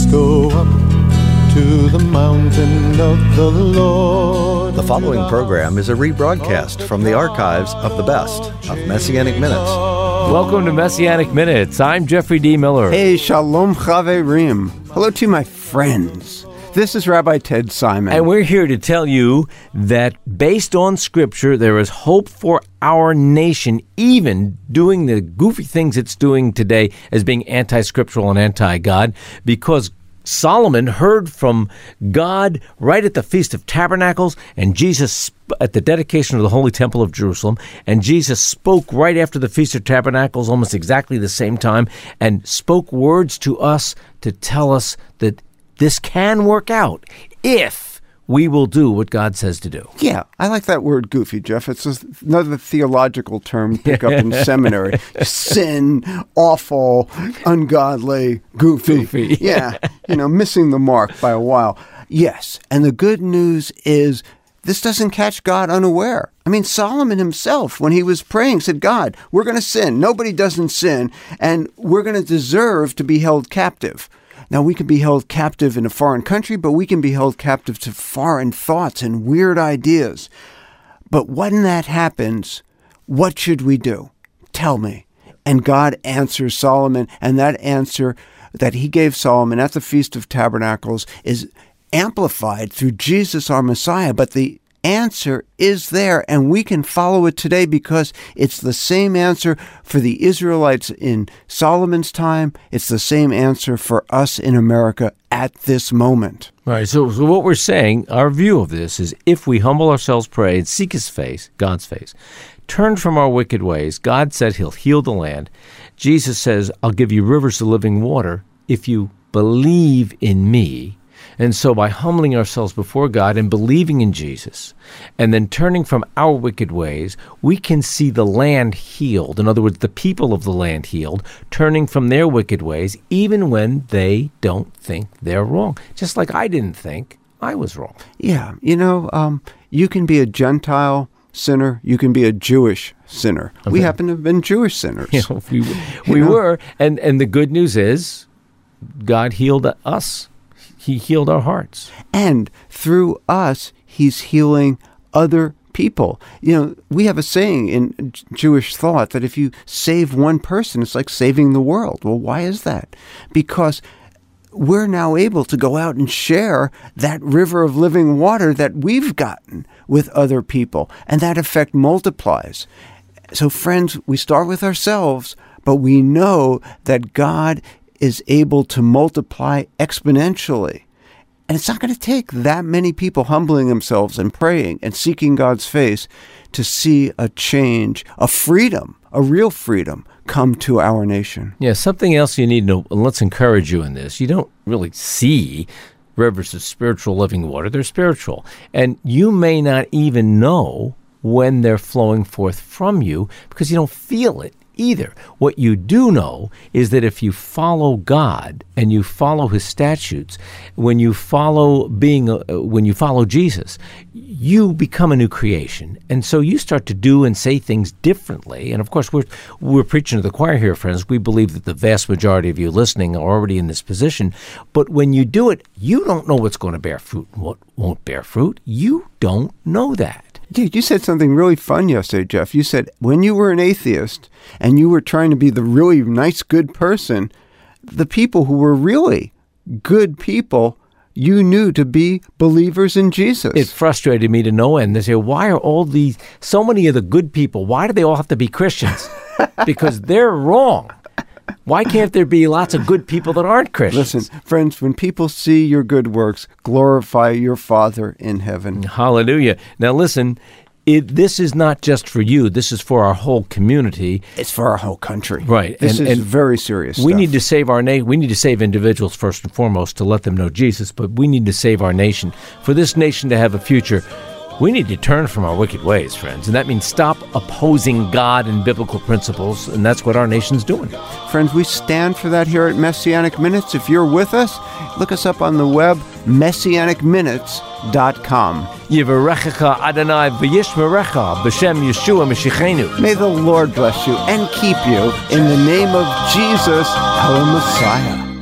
Let's go up to the mountain of the Lord. The following program is a rebroadcast from the archives of the best of Messianic Minutes. Welcome to Messianic Minutes. I'm Jeffrey D. Miller. Hey, Shalom Chaverim. Hello to my friends. This is Rabbi Ted Simon. And we're here to tell you that based on Scripture, there is hope for our nation, even doing the goofy things it's doing today as being anti-scriptural and anti-God, because Solomon heard from God right at the Feast of Tabernacles, and Jesus at the dedication of the Holy Temple of Jerusalem, and Jesus spoke right after the Feast of Tabernacles, almost exactly the same time, and spoke words to us to tell us that this can work out if we will do what God says to do. Yeah, I like that word goofy, Jeff. It's another theological term you pick up in seminary. Sin, awful, ungodly, goofy. Yeah, missing the mark by a while. Yes, and the good news is this doesn't catch God unaware. I mean, Solomon himself, when he was praying, said, God, we're going to sin. Nobody doesn't sin, and we're going to deserve to be held captive. Now, we can be held captive in a foreign country, but we can be held captive to foreign thoughts and weird ideas. But when that happens, what should we do? Tell me. And God answers Solomon, and that answer that he gave Solomon at the Feast of Tabernacles is amplified through Jesus, our Messiah. But the answer is there, and we can follow it today because it's the same answer for the Israelites in Solomon's time. It's the same answer for us in America at this moment. Right. So what we're saying, our view of this is if we humble ourselves, pray, and seek his face, God's face, turn from our wicked ways, God said he'll heal the land. Jesus says, I'll give you rivers of living water if you believe in me. And so by humbling ourselves before God and believing in Jesus, and then turning from our wicked ways, we can see the land healed. In other words, the people of the land healed, turning from their wicked ways, even when they don't think they're wrong. Just like I didn't think I was wrong. Yeah, you can be a Gentile sinner, you can be a Jewish sinner. Okay. We happen to have been Jewish sinners. We were, and the good news is God healed us. He healed our hearts. And through us, he's healing other people. We have a saying in Jewish thought that if you save one person, it's like saving the world. Well, why is that? Because we're now able to go out and share that river of living water that we've gotten with other people, and that effect multiplies. So, friends, we start with ourselves, but we know that God is able to multiply exponentially. And it's not going to take that many people humbling themselves and praying and seeking God's face to see a change, a freedom, a real freedom come to our nation. Yeah, something else you need to know, and let's encourage you in this. You don't really see rivers of spiritual living water. They're spiritual. And you may not even know when they're flowing forth from you because you don't feel it either. What you do know is that if you follow God and you follow his statutes, when you follow Jesus, you become a new creation. And so you start to do and say things differently. And of course, we're preaching to the choir here, friends. We believe that the vast majority of you listening are already in this position. But when you do it, you don't know what's going to bear fruit and what won't bear fruit. You don't know that. Yeah, you said something really fun yesterday, Jeff. You said when you were an atheist and you were trying to be the really nice, good person, the people who were really good people you knew to be believers in Jesus. It frustrated me to no end. They say, why are so many of the good people, why do they all have to be Christians? Because they're wrong. Why can't there be lots of good people that aren't Christians? Listen, friends, when people see your good works, glorify your Father in heaven. Hallelujah. Now listen, this is not just for you. This is for our whole community. It's for our whole country. Right. This is very serious We stuff. need to save our nation. We need to save individuals first and foremost to let them know Jesus, but we need to save our nation. For this nation to have a future, we need to turn from our wicked ways, friends. And that means stop opposing God and biblical principles, and that's what our nation's doing. Friends, we stand for that here at Messianic Minutes. If you're with us, look us up on the web, messianicminutes.com. Yivarechecha Adonai v'yishmerecha b'shem Yeshua Mashiachenu. May the Lord bless you and keep you in the name of Jesus, our Messiah.